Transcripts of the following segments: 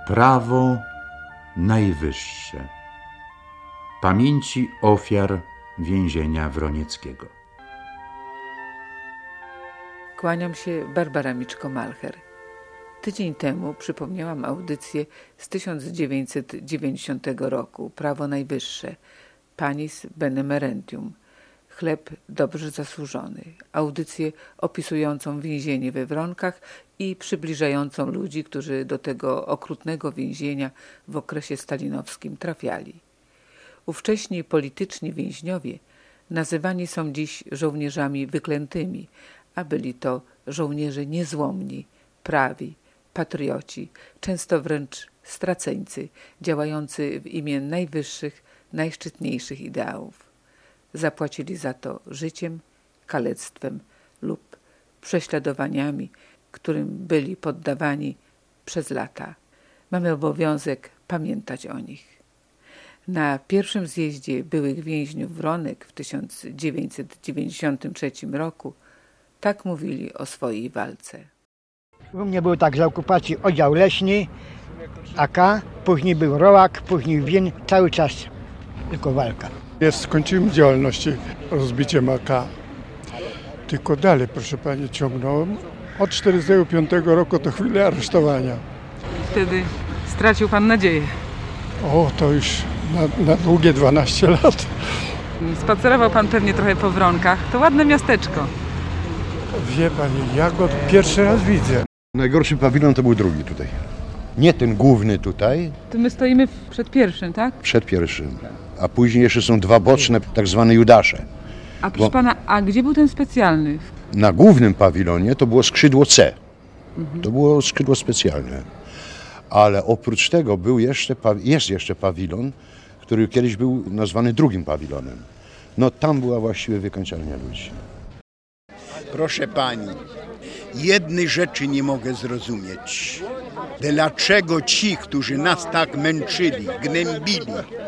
Prawo najwyższe. Pamięci ofiar więzienia wronieckiego. Kłaniam się, Barbara Miczko-Malcher. Tydzień temu przypomniałam audycję z 1990 roku, Prawo najwyższe, Panis Benemerentium, chleb dobrze zasłużony. Audycję opisującą więzienie we Wronkach i przybliżającą ludzi, którzy do tego okrutnego więzienia w okresie stalinowskim trafiali. Ówcześni polityczni więźniowie nazywani są dziś żołnierzami wyklętymi, a byli to żołnierze niezłomni, prawi, patrioci, często wręcz straceńcy, działający w imię najwyższych, najszczytniejszych ideałów. Zapłacili za to życiem, kalectwem lub prześladowaniami, którym byli poddawani przez lata. Mamy obowiązek pamiętać o nich. Na pierwszym zjeździe byłych więźniów Wronek w 1993 roku tak mówili o swojej walce. U mnie był tak za okupacji oddział leśny, AK, później był ROAK, później WIN, cały czas tylko walka. Skończyłem działalność rozbiciem AK. Tylko dalej, proszę pani, ciągnąłem. Od 1945 roku do chwili aresztowania. Wtedy stracił pan nadzieję. O, to już na długie 12 lat. Spacerował pan pewnie trochę po Wronkach. To ładne miasteczko. Wie pani, ja go pierwszy raz widzę. Najgorszy pawilon to był drugi tutaj. Nie ten główny tutaj. To my stoimy przed pierwszym, tak? Przed pierwszym. A później jeszcze są dwa boczne, tak zwane Judasze. A proszę pana, a gdzie był ten specjalny? Na głównym pawilonie to było skrzydło C. To było skrzydło specjalne. Ale oprócz tego jest jeszcze pawilon, który kiedyś był nazwany drugim pawilonem. No tam była właściwie wykańczalnia ludzi. Proszę pani, jednej rzeczy nie mogę zrozumieć. Dlaczego ci, którzy nas tak męczyli, gnębili,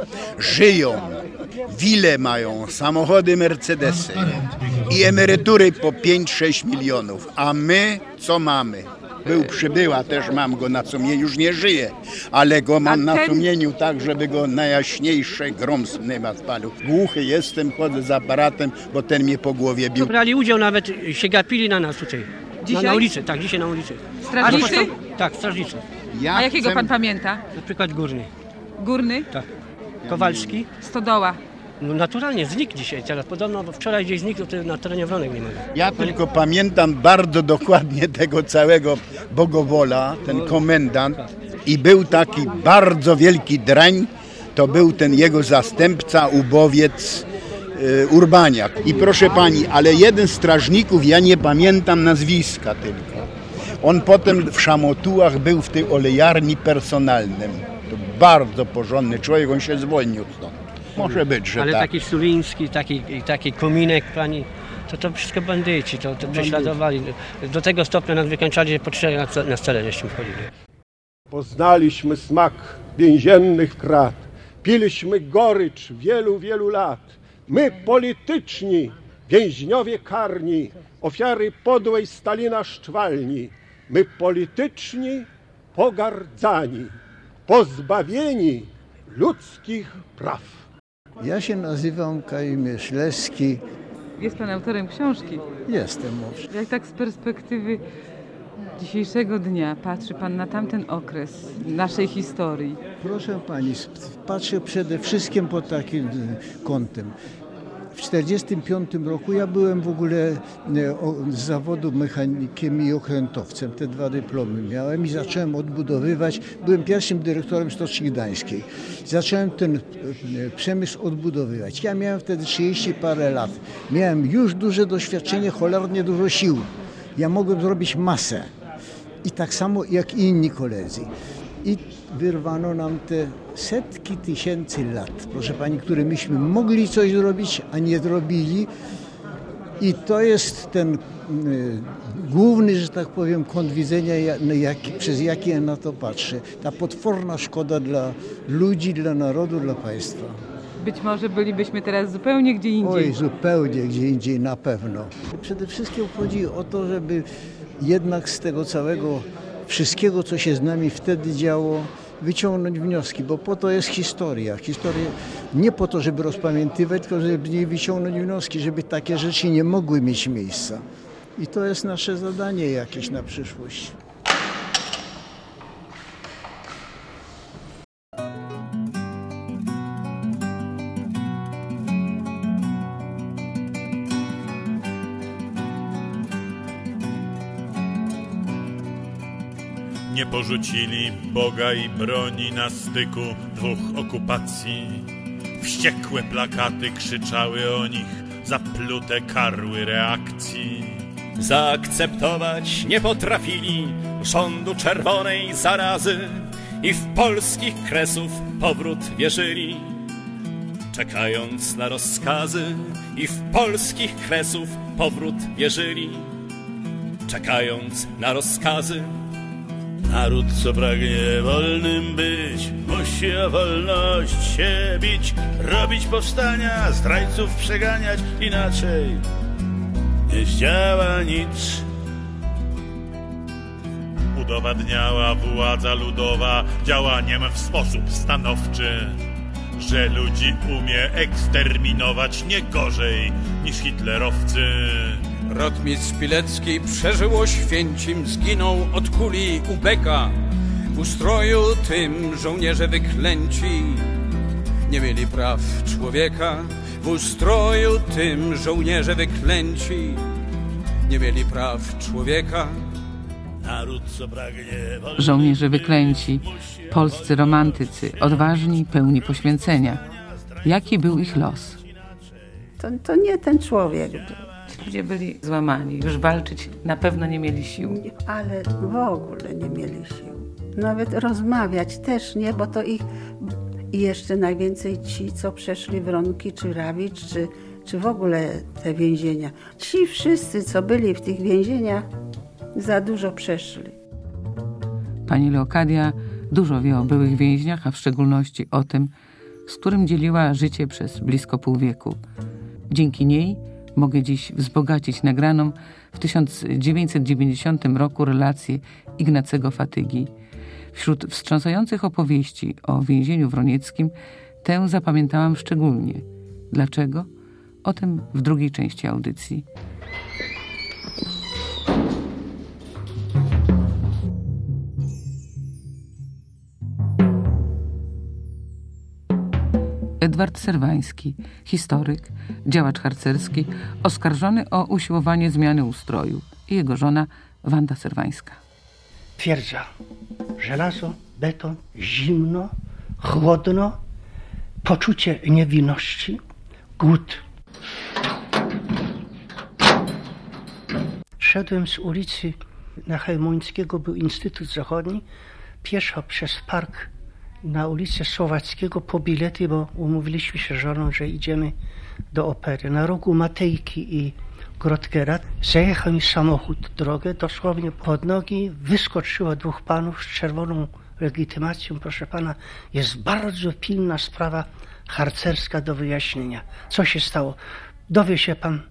żyją, wile mają, samochody Mercedesy i emerytury po 5-6 milionów, a my co mamy? Przybyła, też mam go na sumieniu, już nie żyje, ale go mam na sumieniu tak, żeby go najjaśniejsze grom nie spalił. Głuchy jestem, chodzę z aparatem, bo ten mnie po głowie bił. Brali udział, nawet się gapili na nas tutaj. Dzisiaj? Na ulicy, tak, dzisiaj na ulicy. Strażnicy? Tak, strażnicy. A jakiego pan pamięta? Na przykład Górny. Górny? Tak. Kowalski. Stodoła. No naturalnie, znikł dzisiaj, teraz podobno, bo wczoraj gdzieś znikł, to na terenie Wronek nie ma. Ja tylko pamiętam bardzo dokładnie tego całego Bogowola, ten komendant, i był taki bardzo wielki drań, to był ten jego zastępca, ubowiec Urbaniak. I proszę pani, ale jeden z strażników, ja nie pamiętam nazwiska tylko, on potem w Szamotułach był w tej olejarni personalnym. To bardzo porządny człowiek, on się zwolnił stąd. Może być, że ale tak. taki Suliński, taki Kominek, pani, to wszystko bandyci, to prześladowali. Do tego stopnia nas wykańczali, że po 3 na cele żeśmy wchodzili. Poznaliśmy smak więziennych krat, piliśmy gorycz wielu, wielu lat. My polityczni, więźniowie karni, ofiary podłej Stalina szczwalni. My polityczni, pogardzani, pozbawieni ludzkich praw. Ja się nazywam Kazimierz Leski. Jest pan autorem książki? Jestem, owszem. Jak tak z perspektywy dzisiejszego dnia patrzy pan na tamten okres naszej historii? Proszę pani, patrzę przede wszystkim pod takim kątem. W 1945 roku ja byłem w ogóle z zawodu mechanikiem i okrętowcem. Te 2 dyplomy miałem i zacząłem odbudowywać. Byłem pierwszym dyrektorem Stoczni Gdańskiej. Zacząłem ten przemysł odbudowywać. Ja miałem wtedy 30 parę lat. Miałem już duże doświadczenie, cholernie dużo sił. Ja mogłem zrobić masę. I tak samo jak i inni koledzy. I wyrwano nam te setki tysięcy lat, proszę pani, które myśmy mogli coś zrobić, a nie zrobili. I to jest ten główny, że tak powiem, kąt widzenia, przez jaki ja na to patrzę. Ta potworna szkoda dla ludzi, dla narodu, dla państwa. Być może bylibyśmy teraz zupełnie gdzie indziej. Oj, zupełnie gdzie indziej na pewno. Przede wszystkim chodzi o to, żeby jednak z tego całego wszystkiego, co się z nami wtedy działo, wyciągnąć wnioski, bo po to jest historia. Historia nie po to, żeby rozpamiętywać, tylko żeby z niej wyciągnąć wnioski, żeby takie rzeczy nie mogły mieć miejsca. I to jest nasze zadanie jakieś na przyszłość. Nie porzucili Boga i broni na styku dwóch okupacji. Wściekłe plakaty krzyczały o nich, zaplute karły reakcji. Zaakceptować nie potrafili rządu czerwonej zarazy i w polskich kresów powrót wierzyli. Czekając na rozkazy i w polskich kresów powrót wierzyli. Czekając na rozkazy. Naród, co pragnie wolnym być, musi o wolność się bić, robić powstania, zdrajców przeganiać, inaczej nie zdziała nic. Udowadniała władza ludowa działaniem w sposób stanowczy, że ludzi umie eksterminować nie gorzej niż hitlerowcy. Rotmistrz Pilecki przeżył Oświęcim, zginął od kuli ubeka. W ustroju tym żołnierze wyklęci nie mieli praw człowieka. W ustroju tym żołnierze wyklęci nie mieli praw człowieka. Naród, co pragnie wolności. Żołnierze wyklęci, polscy romantycy, odważni, pełni poświęcenia. Jaki był ich los? To nie ten człowiek był. Ludzie byli złamani, już walczyć na pewno nie mieli sił. Ale w ogóle nie mieli sił. Nawet rozmawiać też nie, bo to ich... I jeszcze najwięcej ci, co przeszli Wronki, czy Rawicz, czy w ogóle te więzienia. Ci wszyscy, co byli w tych więzieniach, za dużo przeszli. Pani Leokadia dużo wie o byłych więźniach, a w szczególności o tym, z którym dzieliła życie przez blisko pół wieku. Dzięki niej mogę dziś wzbogacić nagraną w 1990 roku relację Ignacego Fatygi. Wśród wstrząsających opowieści o więzieniu wronieckim tę zapamiętałam szczególnie. Dlaczego? O tym w drugiej części audycji. Edward Serwański, historyk, działacz harcerski, oskarżony o usiłowanie zmiany ustroju i jego żona Wanda Serwańska. Twierdza, żelazo, beton, zimno, chłodno, poczucie niewinności, głód. Szedłem z ulicy na Chełmońskiego, był Instytut Zachodni, pieszo przez park na ulicę Słowackiego po bilety, bo umówiliśmy się z żoną, że idziemy do opery. Na rogu Matejki i Grotgera zajechał mi samochód drogę, dosłownie pod nogi wyskoczyło dwóch panów z czerwoną legitymacją. Proszę pana, jest bardzo pilna sprawa harcerska do wyjaśnienia. Co się stało? Dowie się pan.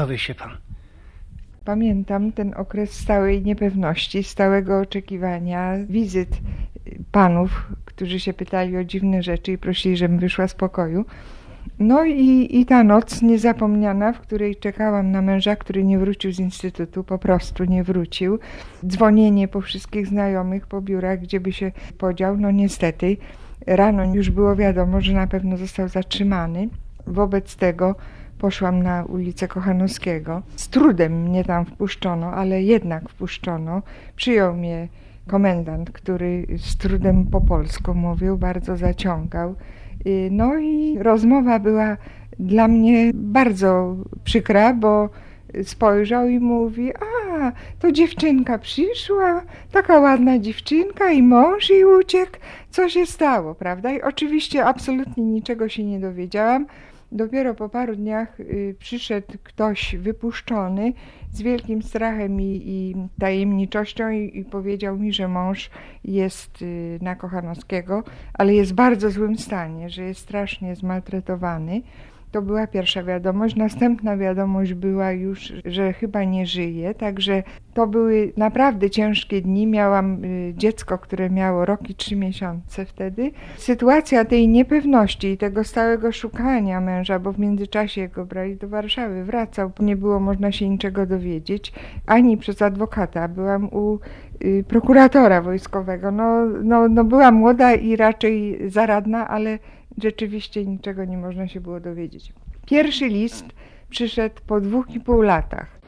Pamiętam ten okres stałej niepewności, stałego oczekiwania, wizyt panów, którzy się pytali o dziwne rzeczy i prosili, żebym wyszła z pokoju. No i ta noc niezapomniana, w której czekałam na męża, który nie wrócił z instytutu, po prostu nie wrócił. Dzwonienie po wszystkich znajomych, po biurach, gdzie by się podział. No niestety, rano już było wiadomo, że na pewno został zatrzymany. Wobec tego poszłam na ulicę Kochanowskiego. Z trudem mnie tam wpuszczono, ale jednak wpuszczono. Przyjął mnie komendant, który z trudem po polsku mówił, bardzo zaciągał. No i rozmowa była dla mnie bardzo przykra, bo spojrzał i mówi: a, to dziewczynka przyszła, taka ładna dziewczynka i mąż jej uciekł. Co się stało, prawda? I oczywiście absolutnie niczego się nie dowiedziałam. Dopiero po paru dniach przyszedł ktoś wypuszczony z wielkim strachem i tajemniczością i powiedział mi, że mąż jest na Kochanowskiego, ale jest w bardzo złym stanie, że jest strasznie zmaltretowany To była pierwsza wiadomość. Następna wiadomość była już, że chyba nie żyje, także to były naprawdę ciężkie dni. Miałam dziecko, które miało rok i 3 miesiące wtedy. Sytuacja tej niepewności i tego stałego szukania męża, bo w międzyczasie go brali do Warszawy, wracał. Nie było można się niczego dowiedzieć, ani przez adwokata. Byłam u prokuratora wojskowego. No byłam młoda i raczej zaradna, ale rzeczywiście niczego nie można się było dowiedzieć. Pierwszy list przyszedł po 2,5 latach.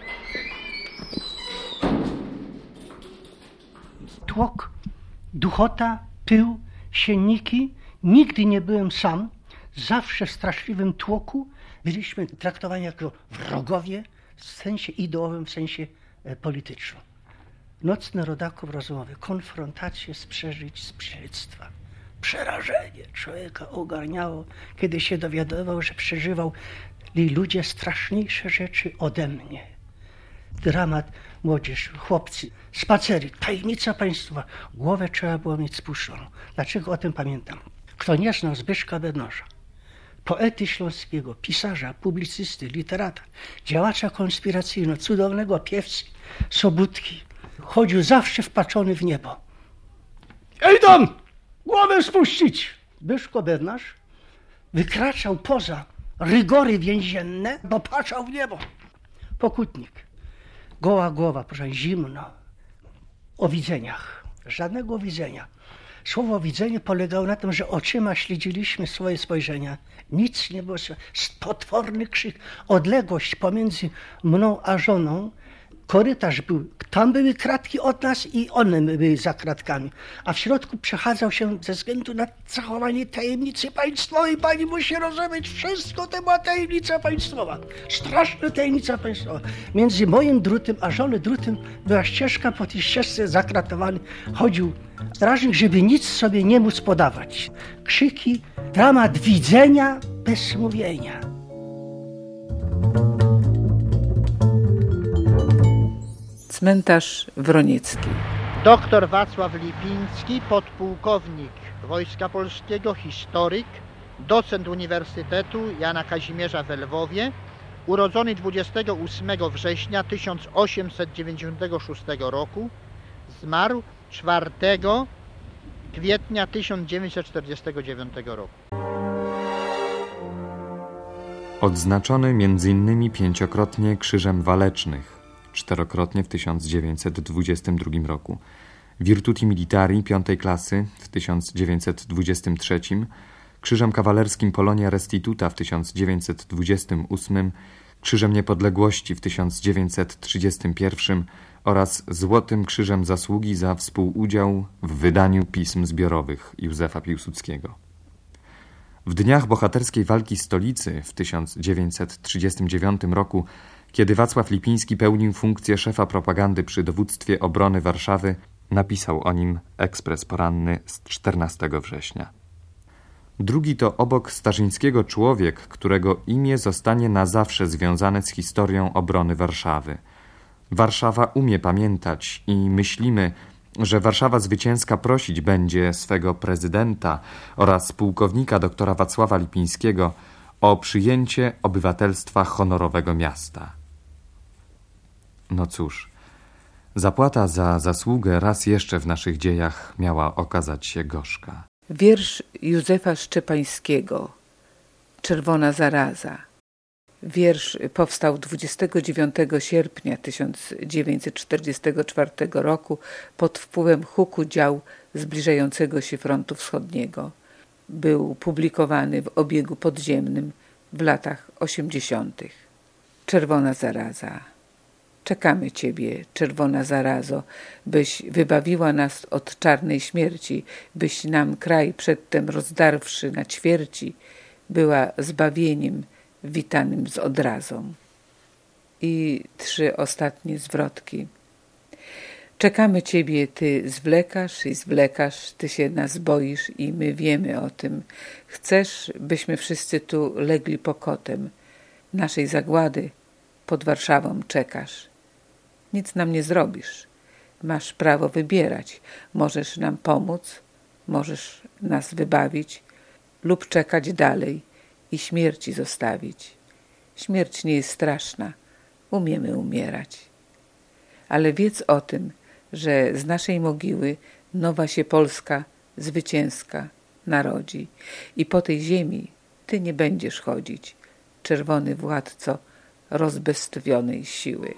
Tłok, duchota, pył, sienniki. Nigdy nie byłem sam. Zawsze w straszliwym tłoku byliśmy traktowani jako wrogowie w sensie ideowym, w sensie politycznym. Nocne rodaków rozmowy, konfrontacje z przeżyć, z śledztwa. Przerażenie człowieka ogarniało, kiedy się dowiadywał, że przeżywali ludzie straszniejsze rzeczy ode mnie. Dramat, młodzież, chłopcy, spacery, tajemnica państwowa. Głowę trzeba było mieć spuszczoną. Dlaczego o tym pamiętam? Kto nie znał Zbyszka Bednarza, poety śląskiego, pisarza, publicysty, literata, działacza konspiracyjnego, cudownego piewcy, Sobótki, chodził zawsze wpatrzony w niebo. Ej tam! Głowę spuścić! Zbyszko Bednarz wykraczał poza rygory więzienne, bo patrzał w niebo. Pokutnik. Goła głowa, proszę, zimno. O widzeniach. Żadnego widzenia. Słowo widzenie polegało na tym, że oczyma śledziliśmy swoje spojrzenia. Nic nie było. Potworny krzyk. Odległość pomiędzy mną a żoną. Korytarz był, tam były kratki od nas i one były za kratkami. A w środku przechadzał się ze względu na zachowanie tajemnicy państwowej. Pani musi rozumieć, wszystko to była tajemnica państwowa. Straszna tajemnica państwowa. Między moim drutem a żony drutem była ścieżka, po tej ścieżce zakratowany chodził strażnik, żeby nic sobie nie móc podawać. Krzyki, dramat widzenia bez mówienia. Cmentarz Wroniecki. Doktor Wacław Lipiński, podpułkownik Wojska Polskiego, historyk, docent Uniwersytetu Jana Kazimierza w Lwowie, urodzony 28 września 1896 roku, zmarł 4 kwietnia 1949 roku. Odznaczony m.in. 5-krotnie Krzyżem Walecznych, 4-krotnie w 1922 roku, Virtuti Militari 5. klasy w 1923, Krzyżem Kawalerskim Polonia Restituta w 1928, Krzyżem Niepodległości w 1931 oraz Złotym Krzyżem Zasługi za współudział w wydaniu pism zbiorowych Józefa Piłsudskiego. W dniach bohaterskiej walki stolicy w 1939 roku, kiedy Wacław Lipiński pełnił funkcję szefa propagandy przy dowództwie obrony Warszawy, napisał o nim ekspres poranny z 14 września. Drugi to obok Starzyńskiego człowiek, którego imię zostanie na zawsze związane z historią obrony Warszawy. Warszawa umie pamiętać i myślimy, że Warszawa zwycięska prosić będzie swego prezydenta oraz pułkownika doktora Wacława Lipińskiego o przyjęcie obywatelstwa honorowego miasta. No cóż, zapłata za zasługę raz jeszcze w naszych dziejach miała okazać się gorzka. Wiersz Józefa Szczepańskiego Czerwona zaraza. Wiersz powstał 29 sierpnia 1944 roku pod wpływem huku dział zbliżającego się frontu wschodniego. Był publikowany w obiegu podziemnym w latach 80. Czerwona zaraza. Czekamy Ciebie, czerwona zarazo, byś wybawiła nas od czarnej śmierci, byś nam kraj przedtem rozdarwszy na ćwierci, była zbawieniem witanym z odrazą. I 3 ostatnie zwrotki. Czekamy Ciebie, Ty zwlekasz i zwlekasz, Ty się nas boisz i my wiemy o tym. Chcesz, byśmy wszyscy tu legli pokotem. Naszej zagłady pod Warszawą czekasz. Nic nam nie zrobisz. Masz prawo wybierać. Możesz nam pomóc, możesz nas wybawić lub czekać dalej i śmierci zostawić. Śmierć nie jest straszna, umiemy umierać. Ale wiedz o tym, że z naszej mogiły nowa się Polska zwycięska narodzi i po tej ziemi ty nie będziesz chodzić, czerwony władco rozbestwionej siły.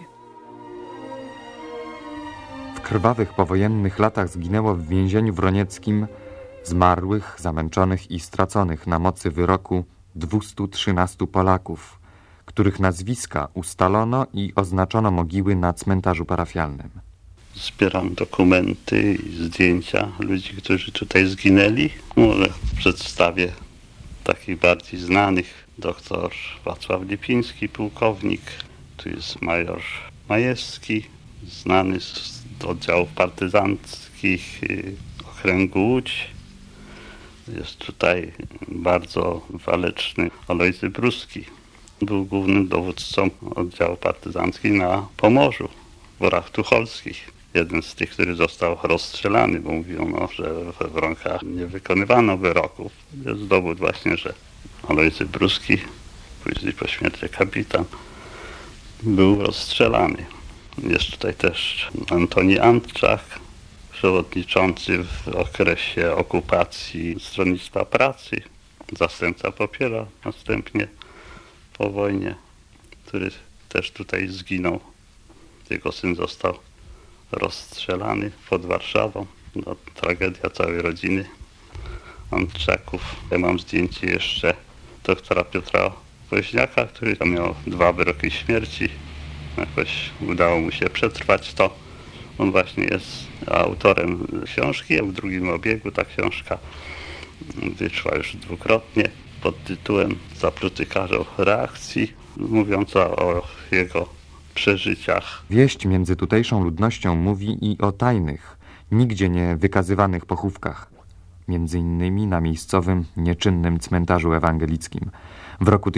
W krwawych powojennych latach zginęło w więzieniu wronieckim zmarłych, zamęczonych i straconych na mocy wyroku 213 Polaków, których nazwiska ustalono i oznaczono mogiły na cmentarzu parafialnym. Zbieram dokumenty i zdjęcia ludzi, którzy tutaj zginęli. Może przedstawię takich bardziej znanych. Doktor Wacław Lipiński, pułkownik. Tu jest major Majewski, znany z oddziałów partyzanckich okręgu Łódź. Jest tutaj bardzo waleczny Alojzy Bruski. Był głównym dowódcą oddziału partyzanckiego na Pomorzu, w Borach Tucholskich. Jeden z tych, który został rozstrzelany, bo mówiono, że we Wronkach nie wykonywano wyroków. Jest dowód właśnie, że Alojzy Bruski, później po śmierci kapitan, był rozstrzelany. Jest tutaj też Antoni Antczak, przewodniczący w okresie okupacji Stronnictwa Pracy, zastępca Popiela następnie po wojnie, który też tutaj zginął. Jego syn został rozstrzelany pod Warszawą. No, tragedia całej rodziny Antczaków. Ja mam zdjęcie jeszcze doktora Piotra Woźniaka, który miał 2 wyroki śmierci. Jakoś udało mu się przetrwać to. On właśnie jest autorem książki, a w drugim obiegu ta książka wyszła już dwukrotnie pod tytułem Zapruty karzeł reakcji, mówiąca o jego przeżyciach. Wieść między tutejszą ludnością mówi i o tajnych, nigdzie nie wykazywanych pochówkach. Między innymi na miejscowym, nieczynnym cmentarzu ewangelickim. W roku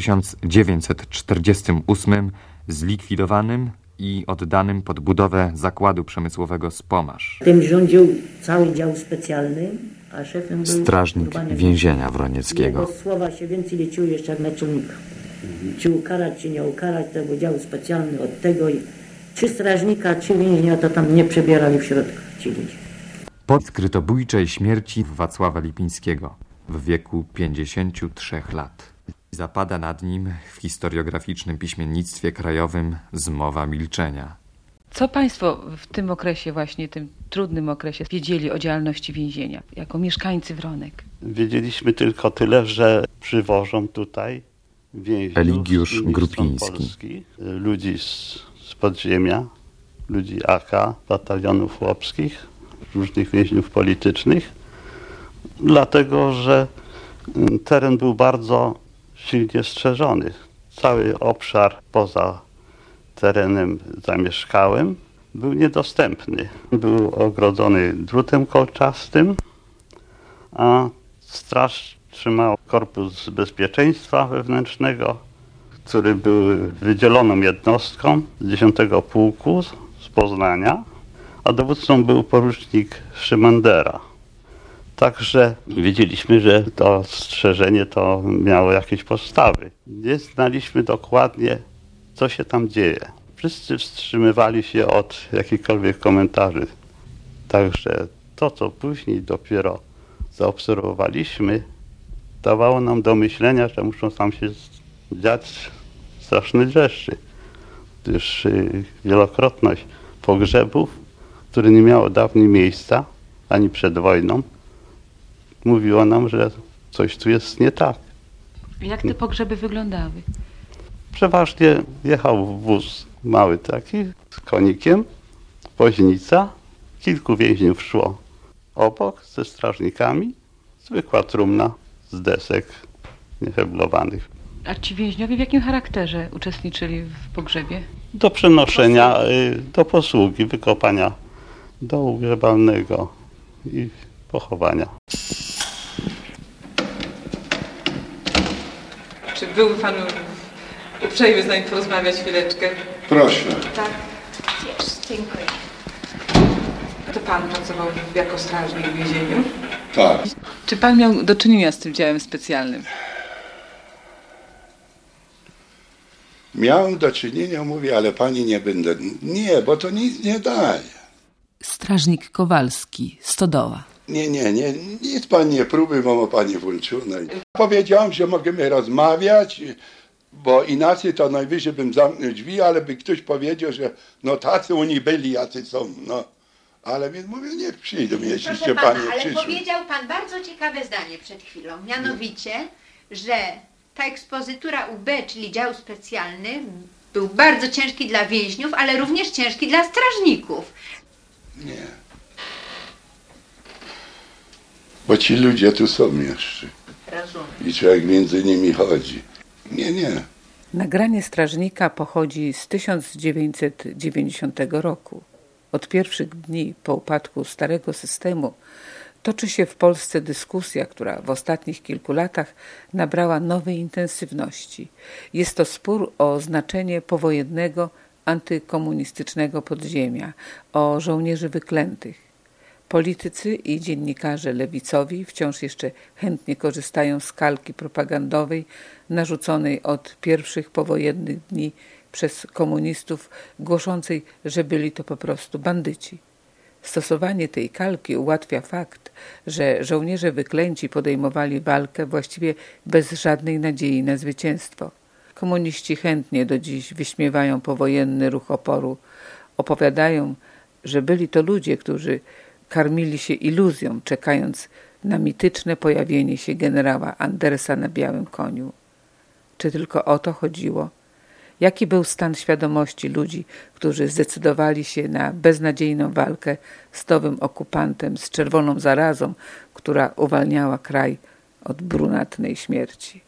1948 zlikwidowanym i oddanym pod budowę zakładu przemysłowego Spomarz. Tym rządził cały dział specjalny, a szefem był strażnik więzienia wronieckiego. Jego słowa się więcej liczyły jeszcze jak naczelnika. Czy ukarać, czy nie ukarać, to był dział specjalny od tego i czy strażnika, czy więźnia, to tam nie przebierali w środku ci ludzie. Po skrytobójczej śmierci Wacława Lipińskiego w wieku 53 lat. Zapada nad nim w historiograficznym piśmiennictwie krajowym zmowa milczenia. Co państwo w tym okresie, właśnie tym trudnym okresie, wiedzieli o działalności więzienia jako mieszkańcy Wronek? Wiedzieliśmy tylko tyle, że przywożą tutaj więźniów Eligiusz Grupiński. Polski, ludzi z podziemia, ludzi AK, batalionów chłopskich, różnych więźniów politycznych, dlatego że teren był bardzo silnie strzeżony. Cały obszar poza terenem zamieszkałym był niedostępny. Był ogrodzony drutem kolczastym, a straż trzymał Korpus Bezpieczeństwa Wewnętrznego, który był wydzieloną jednostką z 10 Pułku z Poznania, a dowódcą był porucznik Szymandera. Także wiedzieliśmy, że to strzeżenie to miało jakieś podstawy. Nie znaliśmy dokładnie, co się tam dzieje. Wszyscy wstrzymywali się od jakichkolwiek komentarzy. Także to, co później dopiero zaobserwowaliśmy, dawało nam do myślenia, że muszą tam się dziać straszne rzeczy. Gdyż wielokrotność pogrzebów, które nie miało dawniej miejsca, ani przed wojną, mówiło nam, że coś tu jest nie tak. Jak te pogrzeby wyglądały? Przeważnie jechał wóz mały taki, z konikiem, woźnica, kilku więźniów szło obok ze strażnikami, zwykła trumna z desek nieheblowanych. A ci więźniowie w jakim charakterze uczestniczyli w pogrzebie? Do przenoszenia, do posługi, wykopania dołu grzebalnego i pochowania. Czy byłby Panu uprzejmy z nami porozmawiać chwileczkę? Proszę. Tak. Dziękuję. To Pan pracował jako strażnik w więzieniu? Tak. Czy Pan miał do czynienia z tym działem specjalnym? Miałem do czynienia, mówię, ale pani nie będę. Nie, bo to nic nie daje. Strażnik Kowalski, Stodoła. Nie, nic pan nie próbuj, bo ma pani włączone. Powiedziałem, że możemy rozmawiać, bo inaczej to najwyżej bym zamknął drzwi, ale by ktoś powiedział, że no tacy oni byli, jacy są, no. Ale więc mówię, niech przyjdą, jeśli się pani ale przyszły. powiedział pan bardzo ciekawe zdanie przed chwilą, mianowicie, że ta ekspozytura UB, czyli dział specjalny, był bardzo ciężki dla więźniów, ale również ciężki dla strażników. Nie. Bo ci ludzie tu są jeszcze. Rozumiem. I człowiek między nimi chodzi. Nie. Nagranie strażnika pochodzi z 1990 roku. Od pierwszych dni po upadku starego systemu toczy się w Polsce dyskusja, która w ostatnich kilku latach nabrała nowej intensywności. Jest to spór o znaczenie powojennego, antykomunistycznego podziemia, o żołnierzy wyklętych. Politycy i dziennikarze lewicowi wciąż jeszcze chętnie korzystają z kalki propagandowej narzuconej od pierwszych powojennych dni przez komunistów, głoszącej, że byli to po prostu bandyci. Stosowanie tej kalki ułatwia fakt, że żołnierze wyklęci podejmowali walkę właściwie bez żadnej nadziei na zwycięstwo. Komuniści chętnie do dziś wyśmiewają powojenny ruch oporu. Opowiadają, że byli to ludzie, którzy karmili się iluzją, czekając na mityczne pojawienie się generała Andersa na białym koniu. Czy tylko o to chodziło? Jaki był stan świadomości ludzi, którzy zdecydowali się na beznadziejną walkę z nowym okupantem, z czerwoną zarazą, która uwalniała kraj od brunatnej śmierci?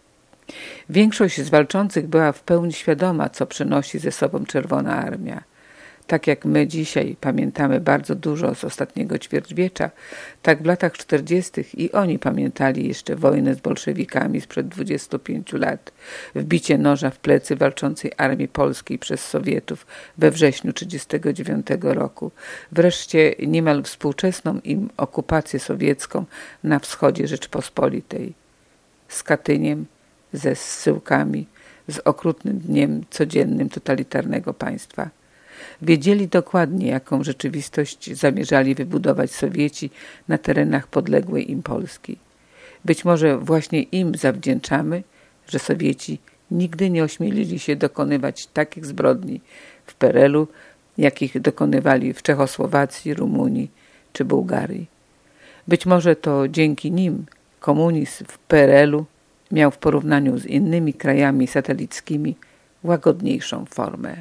Większość z walczących była w pełni świadoma, co przynosi ze sobą Czerwona Armia. Tak jak my dzisiaj pamiętamy bardzo dużo z ostatniego ćwierćwiecza, tak w latach 40. i oni pamiętali jeszcze wojnę z bolszewikami sprzed 25 lat, wbicie noża w plecy walczącej armii polskiej przez Sowietów we wrześniu 1939 roku, wreszcie niemal współczesną im okupację sowiecką na wschodzie Rzeczpospolitej, z Katyniem, ze zsyłkami, z okrutnym dniem codziennym totalitarnego państwa. Wiedzieli dokładnie, jaką rzeczywistość zamierzali wybudować Sowieci na terenach podległej im Polski. Być może właśnie im zawdzięczamy, że Sowieci nigdy nie ośmielili się dokonywać takich zbrodni w PRL-u, jakich dokonywali w Czechosłowacji, Rumunii czy Bułgarii. Być może to dzięki nim komunizm w PRL-u miał w porównaniu z innymi krajami satelickimi łagodniejszą formę.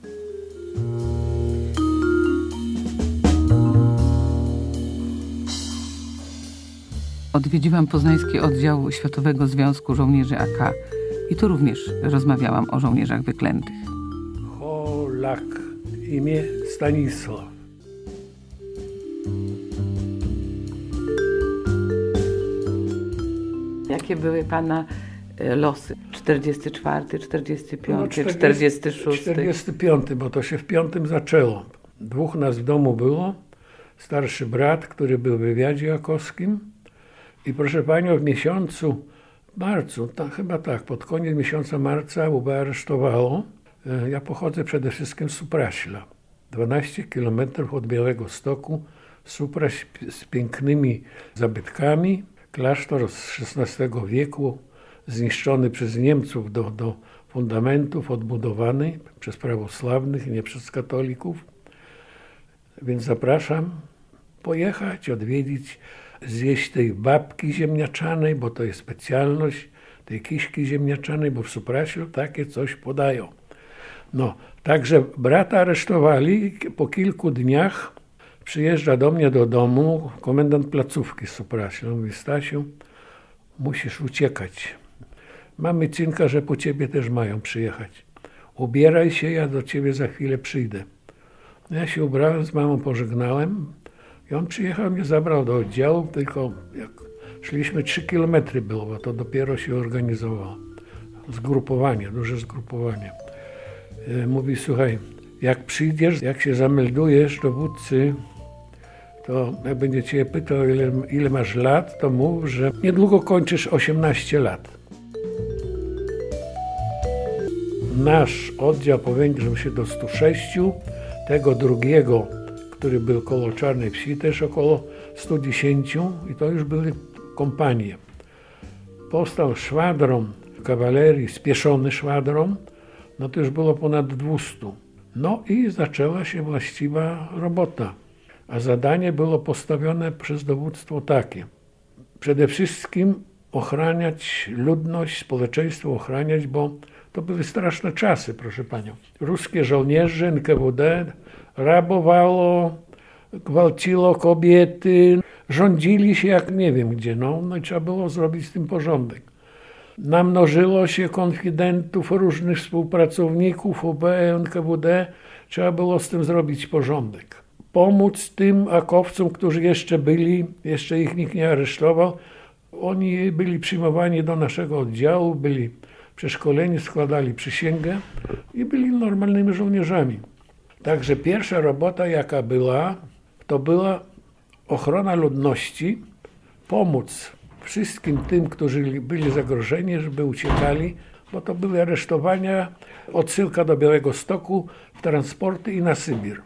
Odwiedziłam poznański oddział Światowego Związku Żołnierzy AK i tu również rozmawiałam o żołnierzach wyklętych. Holak, imię Stanisław. Jakie były pana losy? 44, 45, 46? 45, bo to się w 5 zaczęło. 2 nas w domu było. Starszy brat, który był w wywiadzie jakowskim. I proszę panią, w miesiącu marcu, chyba tak, pod koniec miesiąca marca UB aresztowało. Ja pochodzę przede wszystkim z Supraśla. 12 kilometrów od Białegostoku. Supraś z pięknymi zabytkami. Klasztor z XVI wieku, zniszczony przez Niemców do fundamentów, odbudowany przez prawosławnych, nie przez katolików. Więc zapraszam pojechać, odwiedzić, zjeść tej babki ziemniaczanej, bo to jest specjalność, tej kiszki ziemniaczanej, bo w Supraślu takie coś podają. No, także brata aresztowali. Po kilku dniach przyjeżdża do mnie do domu komendant placówki z Supraśla. Mówi: Stasiu, musisz uciekać. Mamy cynka, że po ciebie też mają przyjechać. Ubieraj się, ja do ciebie za chwilę przyjdę. Ja się ubrałem, z mamą pożegnałem i on przyjechał, mnie zabrał do oddziału, tylko jak szliśmy 3 kilometry było, bo to dopiero się organizowało. Zgrupowanie, duże zgrupowanie. Mówi: słuchaj, jak przyjdziesz, jak się zameldujesz, dowódcy, to jak będzie cię pytał, ile masz lat, to mów, że niedługo kończysz 18 lat. nasz oddział powiększył się do 106, tego drugiego, który był koło Czarnej Wsi, też około 110 i to już były kompanie. Powstał szwadron kawalerii, spieszony szwadron, no to już było ponad 200. No i zaczęła się właściwa robota, a zadanie było postawione przez dowództwo takie. Przede wszystkim ochraniać ludność, społeczeństwo ochraniać, bo to były straszne czasy, proszę panią. Ruskie żołnierze NKWD rabowało, gwałciło kobiety, rządzili się jak nie wiem gdzie, no i trzeba było zrobić z tym porządek. Namnożyło się konfidentów, różnych współpracowników UB, NKWD, trzeba było z tym zrobić porządek. Pomóc tym akowcom, którzy jeszcze byli, jeszcze ich nikt nie aresztował. Oni byli przyjmowani do naszego oddziału, byli przeszkoleni, składali przysięgę i byli normalnymi żołnierzami. Także pierwsza robota jaka była, to była ochrona ludności, pomóc wszystkim tym, którzy byli zagrożeni, żeby uciekali, bo to były aresztowania, odsyłka do Białegostoku, w transporty i na Sybir.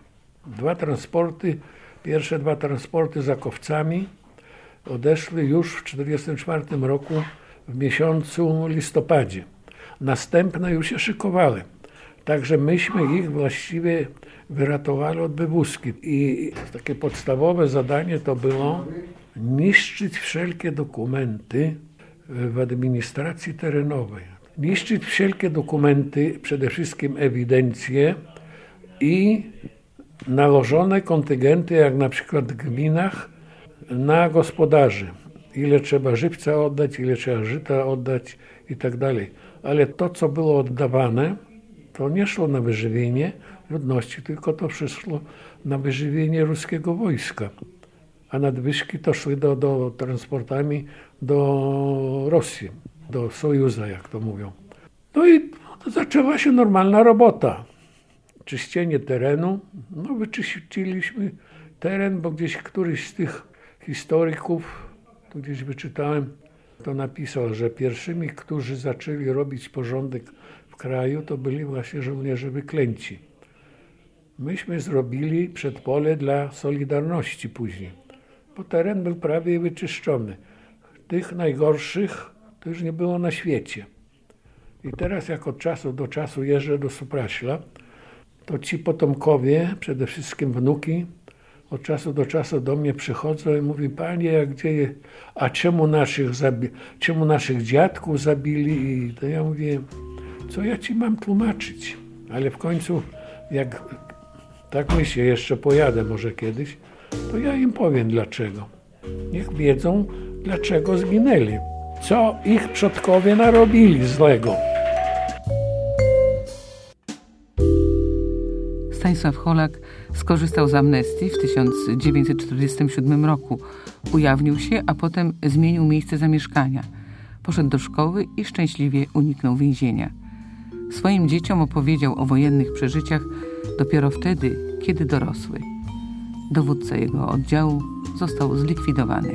Pierwsze dwa transporty z akowcami odeszły już w 1944 roku w miesiącu listopadzie. Następne już się szykowały. Także myśmy ich właściwie wyratowali od wywózki. I takie podstawowe zadanie to było niszczyć wszelkie dokumenty w administracji terenowej. Niszczyć wszelkie dokumenty, przede wszystkim ewidencje i nałożone kontyngenty, jak na przykład w gminach, na gospodarzy. Ile trzeba żywca oddać, ile trzeba żyta oddać i tak dalej. Ale to, co było oddawane, to nie szło na wyżywienie ludności, tylko to przyszło na wyżywienie ruskiego wojska. A nadwyżki to szły do transportami do Rosji, do Sojuza, jak to mówią. No i zaczęła się normalna robota. Czyszczenie terenu. No wyczyściliśmy teren, bo gdzieś któryś z tych historyków, tu gdzieś wyczytałem, to napisał, że pierwszymi, którzy zaczęli robić porządek w kraju, to byli właśnie żołnierze wyklęci. Myśmy zrobili przedpole dla Solidarności później, bo teren był prawie wyczyszczony. Tych najgorszych to już nie było na świecie. I teraz jak od czasu do czasu jeżdżę do Supraśla, to ci potomkowie, przede wszystkim wnuki, od czasu do czasu do mnie przychodzą i mówi: panie, jak gdzie, a czemu naszych dziadków zabili? I to ja mówię: co ja ci mam tłumaczyć? Ale w końcu, jak tak myślę, jeszcze pojadę może kiedyś, to ja im powiem dlaczego. Niech wiedzą, dlaczego zginęli. Co ich przodkowie narobili złego. Stanisław Holak skorzystał z amnestii w 1947 roku. Ujawnił się, a potem zmienił miejsce zamieszkania. Poszedł do szkoły i szczęśliwie uniknął więzienia. Swoim dzieciom opowiedział o wojennych przeżyciach dopiero wtedy, kiedy dorosły. Dowódca jego oddziału został zlikwidowany.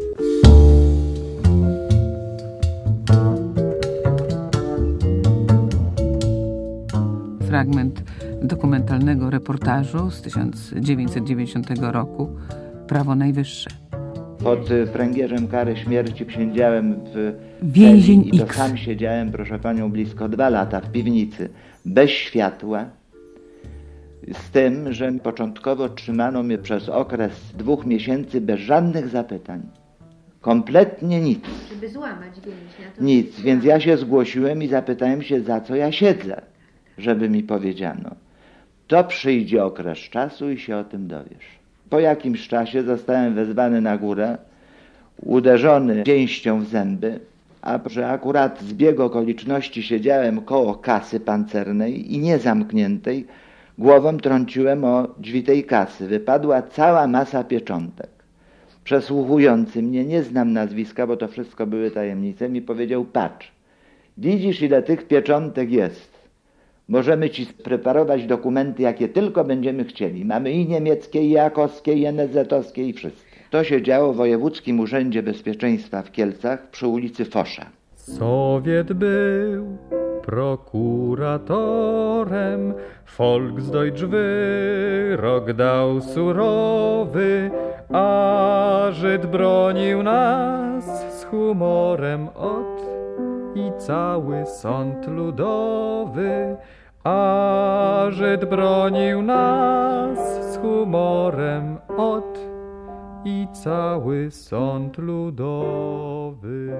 Fragment dokumentalnego reportażu z 1990 roku „Prawo najwyższe”. Pod pręgierzem kary śmierci siedziałem w Więzień celi i to X. sam siedziałem, proszę panią, blisko 2 lata w piwnicy, bez światła, z tym, że początkowo trzymano mnie przez okres 2 miesięcy bez żadnych zapytań. Kompletnie nic. Żeby złamać więźnia. Nic, więc ja się zgłosiłem i zapytałem się, za co ja siedzę, żeby mi powiedziano. To przyjdzie okres czasu i się o tym dowiesz. Po jakimś czasie zostałem wezwany na górę, uderzony pięścią w zęby, a że akurat zbieg okoliczności siedziałem koło kasy pancernej i niezamkniętej, głową trąciłem o drzwi tej kasy. Wypadła cała masa pieczątek. Przesłuchujący mnie, nie znam nazwiska, bo to wszystko były tajemnice, mi powiedział: patrz, widzisz, ile tych pieczątek jest. Możemy ci spreparować dokumenty, jakie tylko będziemy chcieli. Mamy i niemieckie, i akowskie, i NSZ-owskie, i wszystkie. To się działo w Wojewódzkim Urzędzie Bezpieczeństwa w Kielcach przy ulicy Fosza. Sowiet był prokuratorem. Volksdeutsch-Wyrok dał surowy, a Żyd bronił nas z humorem od i cały sąd ludowy, a Żyd bronił nas z humorem od i cały sąd ludowy.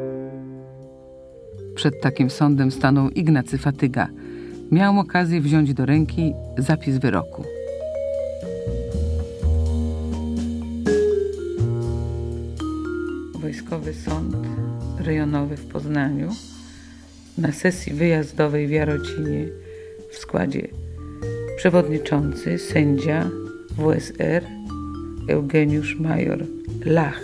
Przed takim sądem stanął Ignacy Fatyga. Miałem okazję wziąć do ręki zapis wyroku. Wojskowy Sąd Rejonowy w Poznaniu na sesji wyjazdowej w Jarocinie w składzie przewodniczący, sędzia WSR Eugeniusz Major Lach.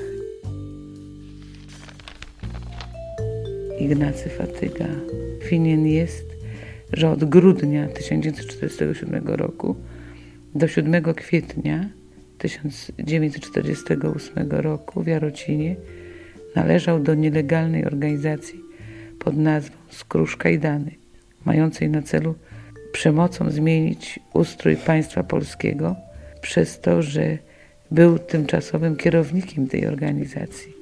Ignacy Fatyga winien jest, że od grudnia 1947 roku do 7 kwietnia 1948 roku w Jarocinie należał do nielegalnej organizacji pod nazwą Skróż Kajdany, mającej na celu przemocą zmienić ustrój państwa polskiego przez to, że był tymczasowym kierownikiem tej organizacji.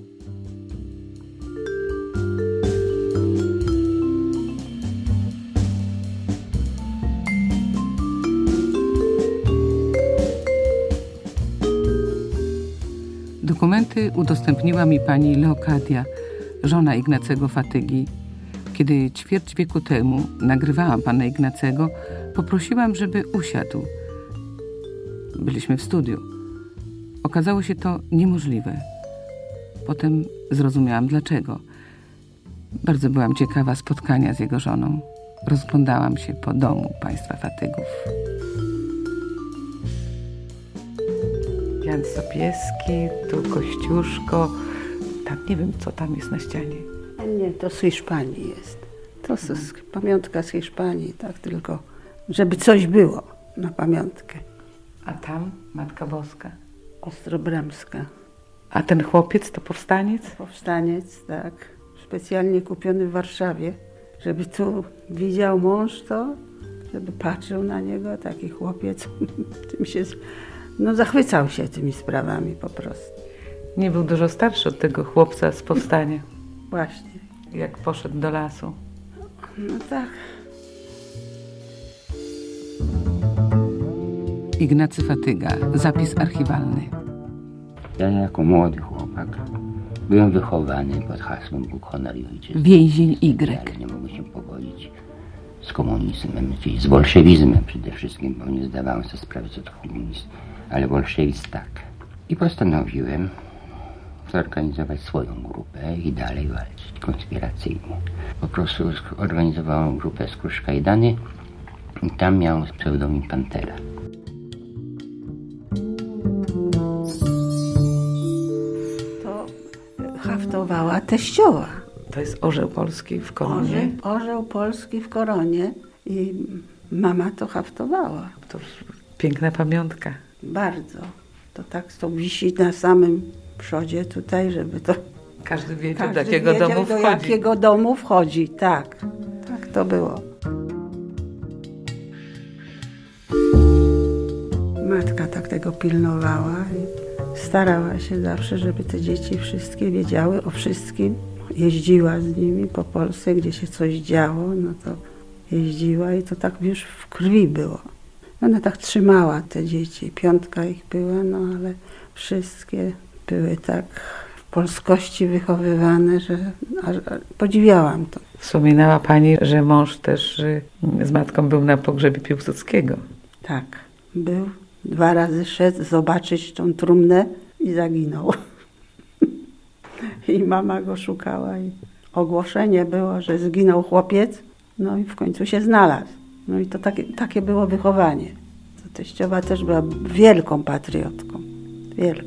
Dokumenty udostępniła mi pani Leokadia, żona Ignacego Fatygi. Kiedy ćwierć wieku temu nagrywałam pana Ignacego, poprosiłam, żeby usiadł. Byliśmy w studiu. Okazało się to niemożliwe. Potem zrozumiałam dlaczego. Bardzo byłam ciekawa spotkania z jego żoną. Rozglądałam się po domu państwa Fatygów. Jan Sobieski, tu Kościuszko. Tam nie wiem, co tam jest na ścianie. A nie, to z Hiszpanii jest. To jest pamiątka z Hiszpanii, tak tylko, żeby coś było na pamiątkę. A tam Matka Boska. Ostrobramska. A ten chłopiec to powstaniec? Powstaniec, tak. Specjalnie kupiony w Warszawie, żeby tu widział mąż to, żeby patrzył na niego, taki chłopiec. Tym się, zachwycał się tymi sprawami po prostu. Nie był dużo starszy od tego chłopca z powstania. Właśnie. Jak poszedł do lasu. No tak. Ignacy Fatyga, zapis archiwalny. Ja jako młody chłopak byłem wychowany pod hasłem Bóg, honor i ojczyzna. Więzień Y. Ale nie mogłem się pogodzić z komunizmem, czyli z bolszewizmem przede wszystkim, bo nie zdawałem sobie sprawy, co to komunizm, ale bolszewizm tak. I postanowiłem zorganizować swoją grupę i dalej walczyć konspiracyjnie. Po prostu organizowałem grupę Skróż Kajdany i tam miałem pseudonim Pantera. To haftowała teściowa. To jest orzeł polski w koronie. Orzeł polski w koronie i mama to haftowała. To piękna pamiątka. Bardzo. To tak to wisi na samym przodzie tutaj, żeby to... Każdy wiedział, do jakiego domu wchodzi. Jakiego domu wchodzi, tak. Tak to było. Matka tak tego pilnowała i starała się zawsze, żeby te dzieci wszystkie wiedziały o wszystkim. Jeździła z nimi po Polsce, gdzie się coś działo, no to jeździła i to tak już w krwi było. Ona tak trzymała te dzieci, 5 ich była, no ale wszystkie były tak w polskości wychowywane, że aż podziwiałam to. Wspominała pani, że mąż też z matką był na pogrzebie Piłsudskiego. Tak, był. 2 razy szedł zobaczyć tą trumnę i zaginął. I mama go szukała i ogłoszenie było, że zginął chłopiec, no i w końcu się znalazł. No i to takie było wychowanie. To teściowa też była wielką patriotką. Wielką.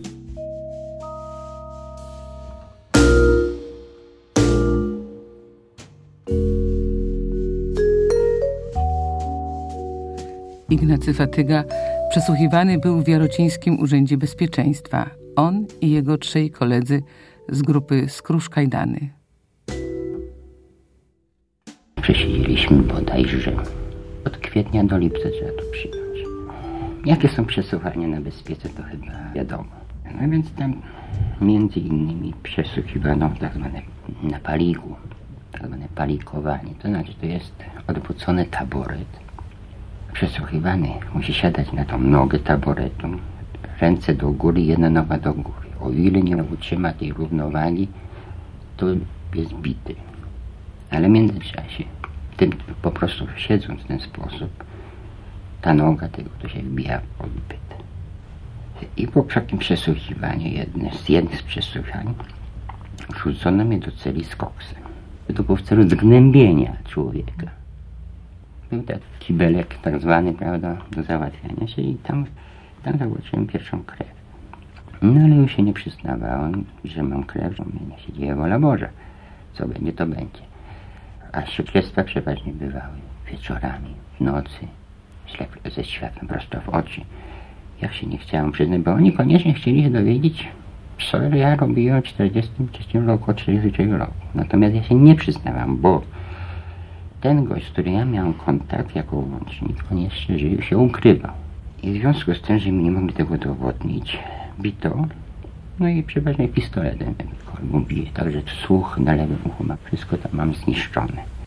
Ignacy Fatyga przesłuchiwany był w Jarocińskim Urzędzie Bezpieczeństwa. On i jego 3 koledzy z grupy Skróż Kajdany. Przesiedzieli Byliśmy bodajże od kwietnia do lipca, trzeba tu przyjąć. Jakie są przesłuchania na bezpiece, to chyba wiadomo. No więc tam między innymi przesłuchiwano tak zwane na paliku, tak zwane palikowanie. To znaczy to jest odwrócony taboret. Przesłuchiwany musi siadać na tą nogę taboretu, ręce do góry, jedna noga do góry. O ile nie utrzyma tej równowagi, to jest bity. Ale w międzyczasie, tym po prostu siedząc w ten sposób, ta noga tego to się wbija w odbyt. I po takim przesłuchiwaniu, jednych z przesłuchań, wrzucono mnie do celi z koksem. To było w celu zgnębienia człowieka. Był taki kibelek tak zwany, prawda, do załatwiania się i tam zobaczyłem pierwszą krew. No ale już się nie przyznawałem, że mam krew, że mnie się dzieje wola Boża. Co będzie, to będzie. A śledztwa przeważnie bywały wieczorami, w nocy, ze światłem prosto w oczy. Ja się nie chciałem przyznać, bo oni koniecznie chcieli się dowiedzieć, co ja robiłem w 1943 roku, od 1943 roku. Natomiast ja się nie przyznawałem, bo ten gość, z którym ja miałem kontakt jako łącznik, koniecznie żył, się ukrywał. I w związku z tym, że mi nie mogli tego udowodnić, bito, no i przeważnie pistoletem kolbą bije, także słuch na lewym uchu ma, wszystko tam mam zniszczone.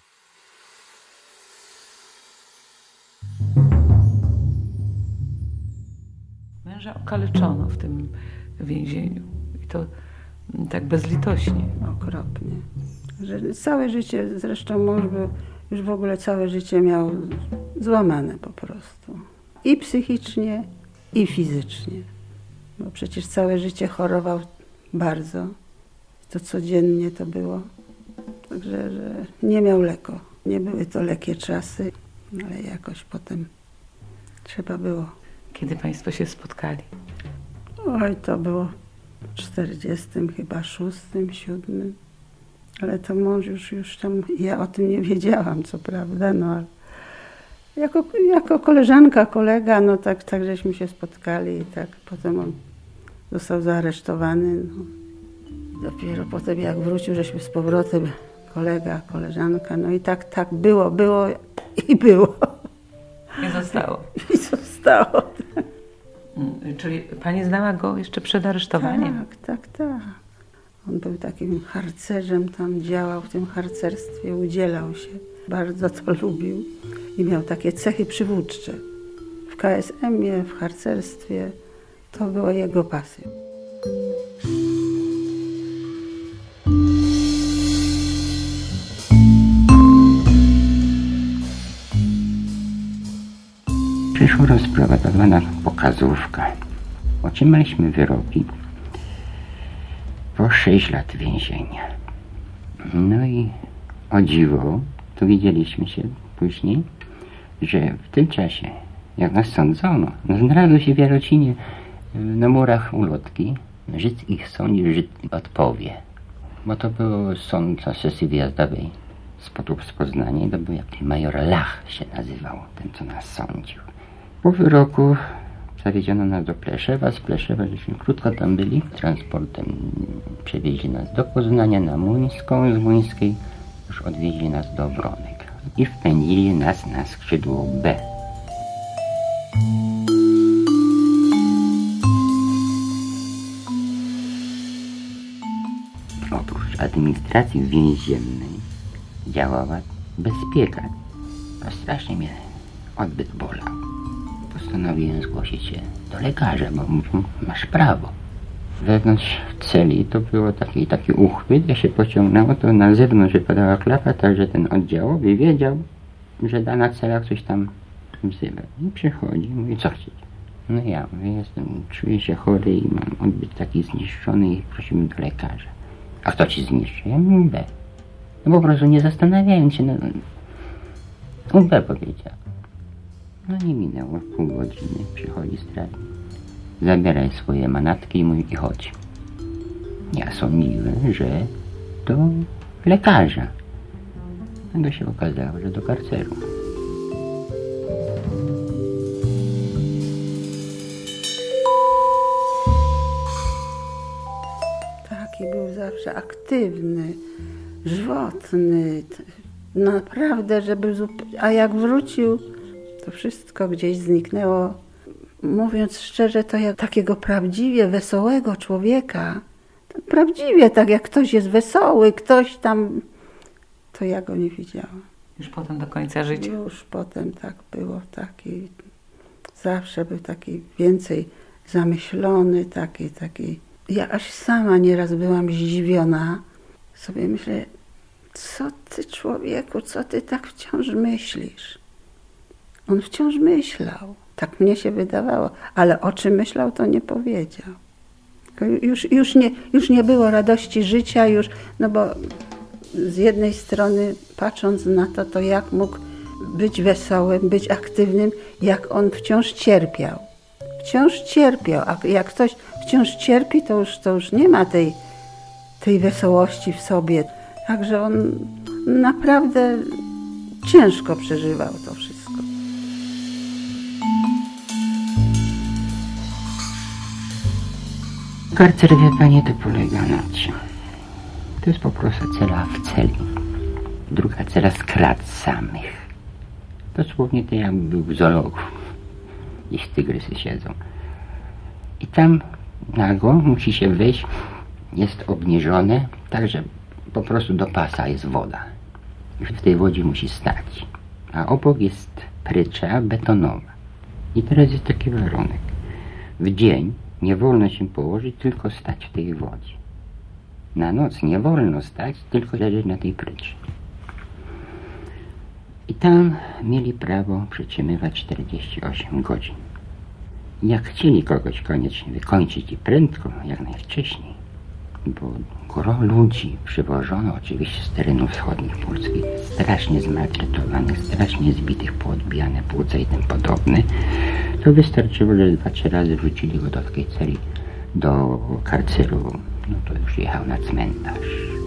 Męża okaleczono w tym więzieniu i to tak bezlitośnie. Okropnie. Że całe życie, zresztą mąż był, już w ogóle całe życie miał złamane po prostu. I psychicznie, i fizycznie. Bo przecież całe życie chorował bardzo. To codziennie to było. Także że nie miał leko. Nie były to lekkie czasy, ale jakoś potem trzeba było. Kiedy państwo się spotkali? Oj, to było w 40 chyba 6, 7. Ale to mąż już tam, ja o tym nie wiedziałam, co prawda, no ale jako koleżanka, kolega, no tak żeśmy się spotkali i tak potem on został zaaresztowany. No. Dopiero potem jak wrócił, żeśmy z powrotem kolega, koleżanka, no i tak było i było. I zostało. I zostało. Czyli pani znała go jeszcze przed aresztowaniem? Tak. On był takim harcerzem, tam działał w tym harcerstwie, udzielał się. Bardzo to lubił i miał takie cechy przywódcze. W KSM-ie, w harcerstwie, to było jego pasją. Przyszła rozprawa, tak zwana pokazówka. Otrzymaliśmy wyroki po 6 lat więzienia. No i o dziwo, to widzieliśmy się później, że w tym czasie, jak nas sądzono, znalazły się w Jarocinie na murach ulotki, Żyd ich sądzi, Żyd odpowie. Bo to był sąd na sesji wyjazdowej z Poznania i to był jakiś major Lach się nazywał, ten co nas sądził. Po wyroku zawiedziono nas do Pleszewa, z Pleszewa żeśmy krótko tam byli, transportem przewieźli nas do Poznania na Młyńską, z Młyńskiej już odwieźli nas do Wronek i wpędzili nas na skrzydło B. Oprócz administracji więziennej działała bezpieka. To strasznie mnie odbyt bolał. Postanowiłem zgłosić się do lekarza, bo mówią, masz prawo. Wewnątrz celi to było taki uchwyt, jak się pociągnęło, to na zewnątrz wypadała klapa, tak że ten oddziałowy wiedział, że dana cela coś tam wzywa. I przychodzi, mówi, co chcecie? No ja mówię, czuję się chory i mam odbyt taki zniszczony i prosimy do lekarza. A kto ci zniszczy? Ja mówię, B. No po prostu nie zastanawiając się, B powiedział. No nie minęło pół godziny, przychodzi strażnik. Zabieraj swoje manatki i mówi, i chodź. Ja sądziłem, że do lekarza. A to się okazało, że do karceru. Taki był zawsze aktywny, żywotny, Naprawdę, a jak wrócił, to wszystko gdzieś zniknęło. Mówiąc szczerze, to jak takiego prawdziwie wesołego człowieka, tak prawdziwie, tak jak ktoś jest wesoły, ktoś tam, to ja go nie widziałam. Już potem do końca życia? Już potem tak było, taki, zawsze był taki więcej zamyślony, taki. Ja aż sama nieraz byłam zdziwiona. Sobie myślę, co ty człowieku, co ty tak wciąż myślisz? On wciąż myślał. Tak mnie się wydawało, ale o czym myślał, to nie powiedział. Już nie było radości życia, no bo z jednej strony patrząc na to jak mógł być wesołym, być aktywnym, jak on wciąż cierpiał. Wciąż cierpiał, a jak ktoś wciąż cierpi, to już nie ma tej wesołości w sobie. Także on naprawdę ciężko przeżywał to wszystko. Karcer, wie pani, to polega na czym? To jest po prostu cela w celi. Druga cela z krat samych. Dosłownie to jakby był w zoologu. Gdzieś tygrysy siedzą. I tam nago musi się wyjść. Jest obniżone, tak że po prostu do pasa jest woda. I w tej wodzie musi stać. A obok jest prycza betonowa. I teraz jest taki warunek. W dzień nie wolno się położyć, tylko stać w tej wodzie. Na noc nie wolno stać, tylko leżeć na tej pryczy. I tam mieli prawo przytrzymywać 48 godzin. Jak chcieli kogoś koniecznie wykończyć i prędko, jak najwcześniej, bo gro ludzi przywożono oczywiście z terenów wschodnich Polski, strasznie zmaltretowanych, strasznie zbitych, poodbijane płuca i tym podobne, to wystarczyło, że 2-3 razy wrzucili go do takiej celi, do karceru, no to już jechał na cmentarz.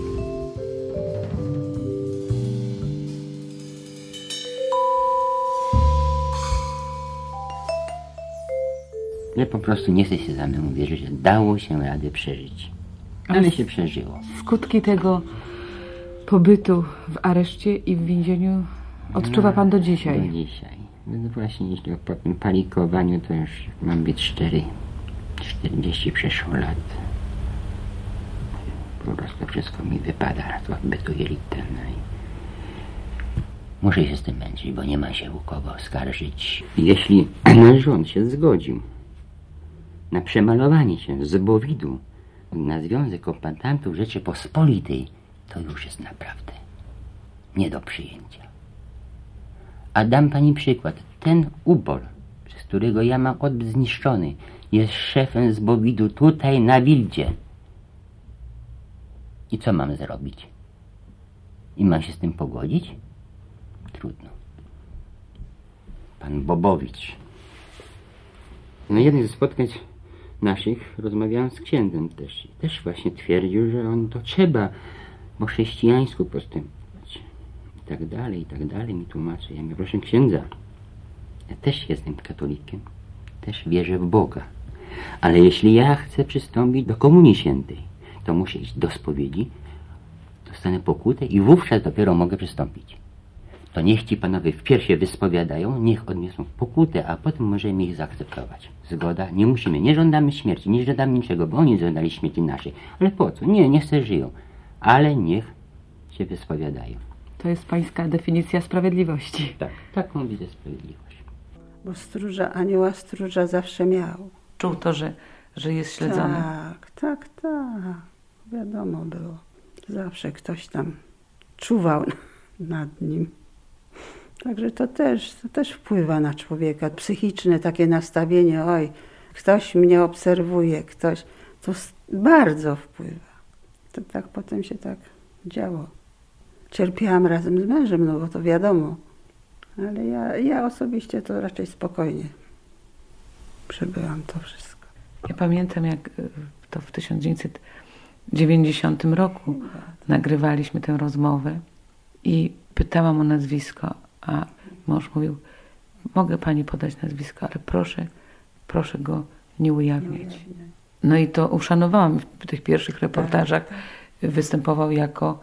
Ja po prostu nie chcę się samemu wierzyć, że dało się radę przeżyć. Ale się przeżyło. Skutki tego pobytu w areszcie i w więzieniu odczuwa pan do dzisiaj? Do dzisiaj. No właśnie, jeśli po tym palikowaniu, to już mam być 40 przeszło lat. Po prostu wszystko mi wypada z odbytu jelitylnego. Muszę się z tym męczyć, bo nie ma się u kogo oskarżyć. Jeśli rząd się zgodził na przemalowanie się z Bowidu na Związek Kombatantów Rzeczypospolitej, to już jest naprawdę nie do przyjęcia. A dam pani przykład. Ten ubor, przez którego ja mam odbyt zniszczony, jest szefem z Bowidu tutaj na Wildzie. I co mam zrobić? I mam się z tym pogodzić? Trudno. Pan Bobowicz. Na jednym ze spotkań naszych rozmawiałem z księdzem też. Też właśnie twierdził, że on to trzeba po chrześcijańsku postępować. I tak dalej mi tłumaczy. Ja mówię, proszę księdza, ja też jestem katolikiem, też wierzę w Boga. Ale jeśli ja chcę przystąpić do Komunii Świętej, to muszę iść do spowiedzi, dostanę pokutę i wówczas dopiero mogę przystąpić. To niech ci panowie wpierw się wyspowiadają, niech odniosą pokutę, a potem możemy ich zaakceptować. Zgoda? Nie musimy, nie żądamy śmierci, nie żądamy niczego, bo oni żądali śmierci naszej. Ale po co? Nie chcę żyją. Ale niech się wyspowiadają. To jest pańska definicja sprawiedliwości. Tak, taką widzę sprawiedliwość. Bo anioła stróża zawsze miał. Czuł to, że jest śledzony. Tak. Wiadomo było. Zawsze ktoś tam czuwał nad nim. Także to też wpływa na człowieka. Psychiczne takie nastawienie, ktoś mnie obserwuje, to bardzo wpływa. To tak potem się tak działo. Cierpiałam razem z mężem, no bo to wiadomo. Ale ja osobiście to raczej spokojnie przebyłam to wszystko. Ja pamiętam, jak to w 1990 roku nagrywaliśmy tę rozmowę i pytałam o nazwisko, a mąż mówił, mogę pani podać nazwisko, ale proszę go nie ujawniać. No i to uszanowałam w tych pierwszych reportażach. Występował jako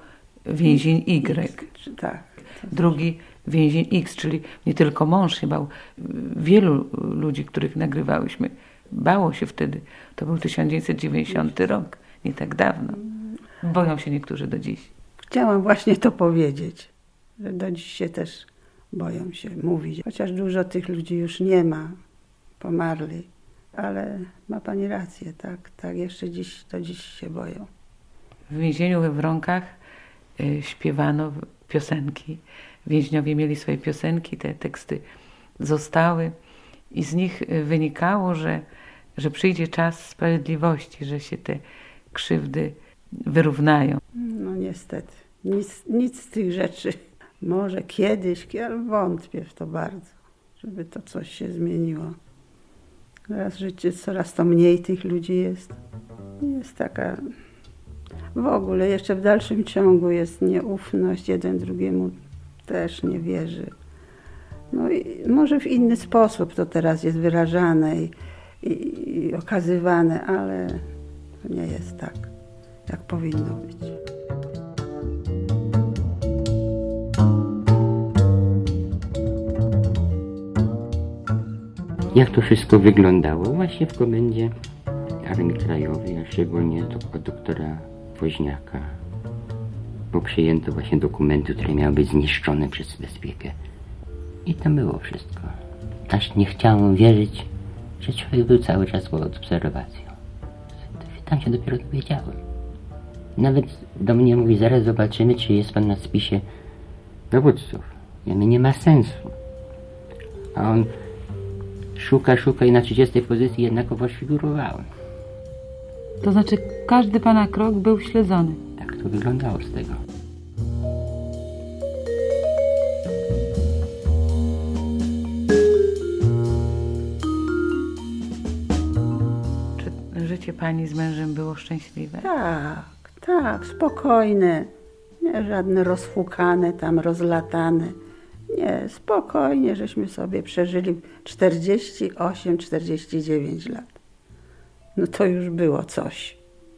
więzień Y. Tak. Drugi więzień X, czyli nie tylko mąż się bał. Wielu ludzi, których nagrywałyśmy, bało się wtedy. To był 1990 rok, nie tak dawno. Boją się niektórzy do dziś. Chciałam właśnie to powiedzieć, że do dziś się też boją się mówić. Chociaż dużo tych ludzi już nie ma, pomarli. Ale ma pani rację, tak, jeszcze do dziś się boją. W więzieniu we Wronkach śpiewano piosenki. Więźniowie mieli swoje piosenki, te teksty zostały i z nich wynikało, że przyjdzie czas sprawiedliwości, że się te krzywdy wyrównają. No niestety, nic z tych rzeczy. Może kiedyś, ale wątpię w to bardzo, żeby to coś się zmieniło. Teraz życie, coraz to mniej tych ludzi jest. Jest taka... W ogóle jeszcze w dalszym ciągu jest nieufność, jeden drugiemu też nie wierzy. No i może w inny sposób to teraz jest wyrażane i okazywane, ale to nie jest tak, jak powinno być. Jak to wszystko wyglądało właśnie w Komendzie Armii Krajowej, a szczególnie od doktora Woźniaka, bo przyjęto właśnie dokumenty, które miały być zniszczone przez bezpiekę. I tam było wszystko. Aż nie chciałem wierzyć, że człowiek był cały czas pod obserwacją. Tam się dopiero dowiedziałem. Nawet do mnie mówi, zaraz zobaczymy, czy jest pan na spisie dowódców. Ja mówię, nie ma sensu. A on szuka i na 30 pozycji jednakowoż figurowałem. To znaczy każdy pana krok był śledzony. Tak to wyglądało z tego. Czy życie pani z mężem było szczęśliwe? Tak, spokojne. Nie żadne rozfukane, tam rozlatane. Nie, spokojnie, żeśmy sobie przeżyli 48-49 lat. No to już było coś.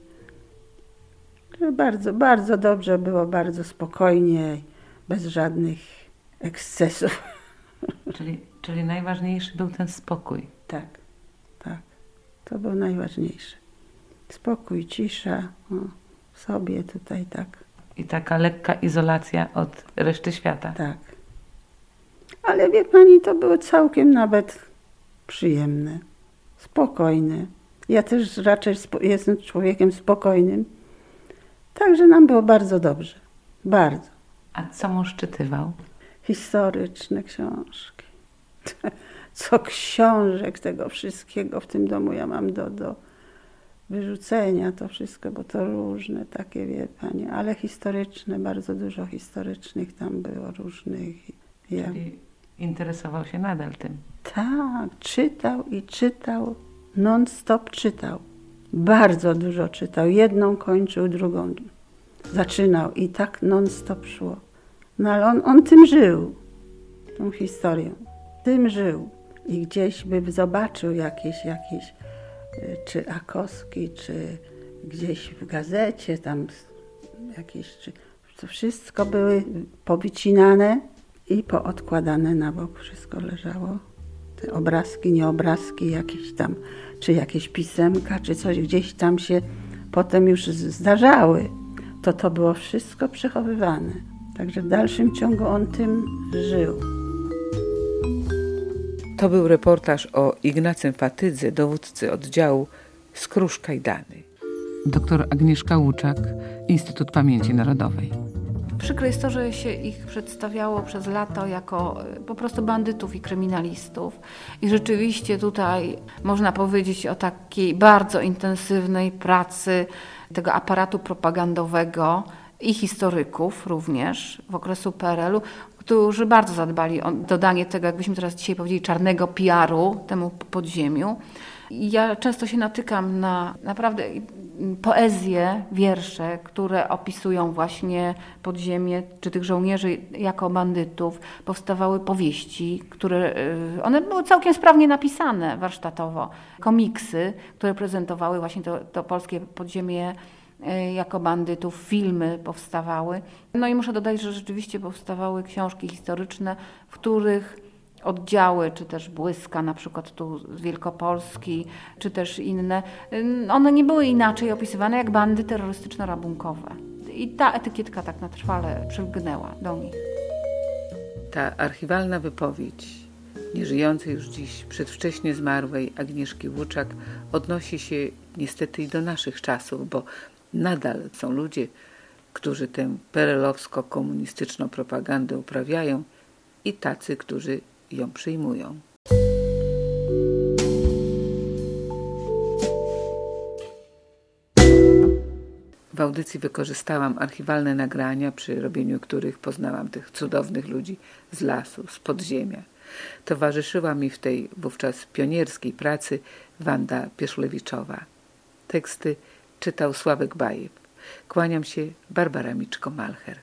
Bardzo, bardzo dobrze było, bardzo spokojnie, bez żadnych ekscesów. Czyli najważniejszy był ten spokój. Tak. To było najważniejsze. Spokój, cisza, sobie tutaj tak. I taka lekka izolacja od reszty świata. Tak. Ale wie pani, to było całkiem nawet przyjemne, spokojne. Ja też raczej jestem człowiekiem spokojnym, także nam było bardzo dobrze, bardzo. A co mąż czytywał? Historyczne książki. Co książek tego wszystkiego w tym domu ja mam do wyrzucenia to wszystko, bo to różne takie, wie pani, ale historyczne, bardzo dużo historycznych tam było różnych. Czyli interesował się nadal tym. Tak, czytał, non-stop czytał. Bardzo dużo czytał, jedną kończył, drugą zaczynał i tak non-stop szło. No ale on tym żył, tą historią, tym żył. I gdzieś by zobaczył jakieś czy Akowski, czy gdzieś w gazecie tam jakieś, to wszystko były powycinane i poodkładane na bok, wszystko leżało. Te obrazki, nie obrazki, jakieś tam, czy jakieś pisemka, czy coś gdzieś tam się potem już zdarzały. To było wszystko przechowywane. Także w dalszym ciągu on tym żył. To był reportaż o Ignacym Fatydze, dowódcy oddziału Skróż-Kajdany. Doktor Agnieszka Łuczak, Instytut Pamięci Narodowej. Przykre jest to, że się ich przedstawiało przez lata jako po prostu bandytów i kryminalistów. I rzeczywiście tutaj można powiedzieć o takiej bardzo intensywnej pracy tego aparatu propagandowego i historyków również w okresu PRL-u, którzy bardzo zadbali o dodanie tego, jakbyśmy teraz dzisiaj powiedzieli, czarnego PR-u temu podziemiu. I ja często się natykam na naprawdę poezje, wiersze, które opisują właśnie podziemie, czy tych żołnierzy jako bandytów. Powstawały powieści, one były całkiem sprawnie napisane warsztatowo. Komiksy, które prezentowały właśnie to polskie podziemie jako bandytów, filmy powstawały. No i muszę dodać, że rzeczywiście powstawały książki historyczne, w których oddziały, czy też Błyska, na przykład tu z Wielkopolski, czy też inne, one nie były inaczej opisywane jak bandy terrorystyczno-rabunkowe. I ta etykietka tak na trwale przylgnęła do nich. Ta archiwalna wypowiedź nieżyjącej już dziś przedwcześnie zmarłej Agnieszki Łuczak odnosi się niestety i do naszych czasów, bo nadal są ludzie, którzy tę perelowsko-komunistyczną propagandę uprawiają i tacy, którzy ją przyjmują. W audycji wykorzystałam archiwalne nagrania, przy robieniu których poznałam tych cudownych ludzi z lasu, z podziemia. Towarzyszyła mi w tej wówczas pionierskiej pracy Wanda Pieszulewiczowa. Teksty czytał Sławek Bajeb. Kłaniam się, Barbara Miczko-Malcher.